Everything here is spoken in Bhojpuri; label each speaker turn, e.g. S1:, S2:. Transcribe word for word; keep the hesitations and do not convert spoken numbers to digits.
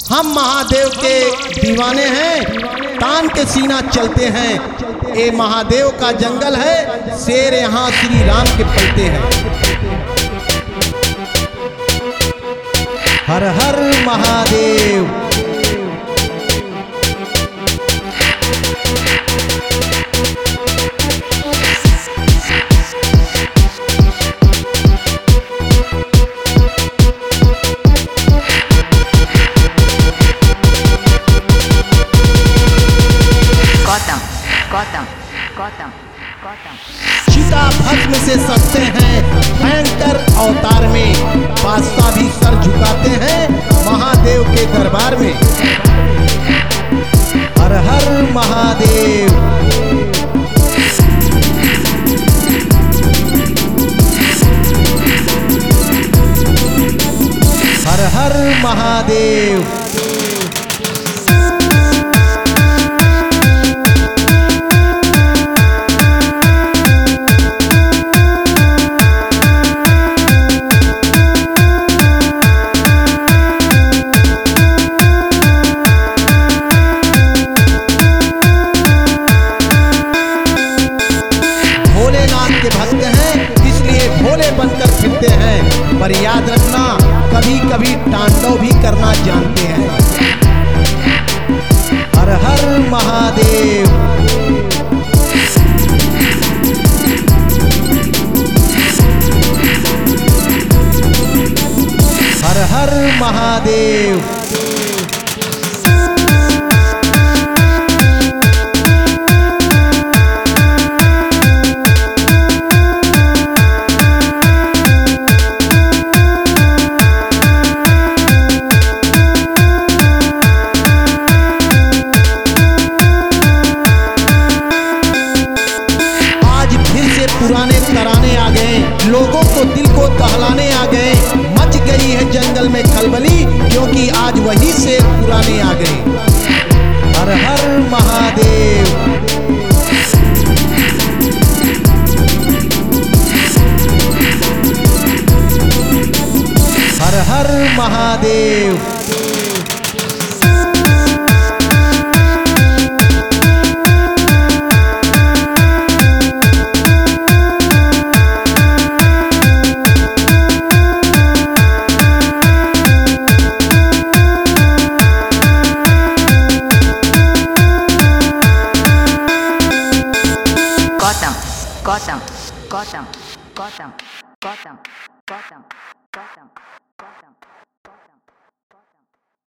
S1: हम महादेव के दीवाने हैं, तान के सीना चलते हैं। ये महादेव का जंगल है, शेर यहाँ श्री राम के पलते हैं। हर हर महादेव।
S2: गौतम गौतम गौतम गौतम
S1: चिता भस्म से सजते हैं भयंकर अवतार में, बादशाह भी सर झुकाते हैं महादेव के दरबार में। हर हर महादेव। हर हर महादेव। के भक्त हैं इसलिए भोले बनकर फिरते हैं, पर याद रखना कभी कभी तांडव भी करना जानते हैं। हर हर महादेव। हर हर महादेव। पुराने तराने आ गए, लोगों को दिल को दहलाने आ गए। मच गई है जंगल में खलबली, क्योंकि आज वही से पुराने आ गए। हर हर महादेव। हर हर महादेव।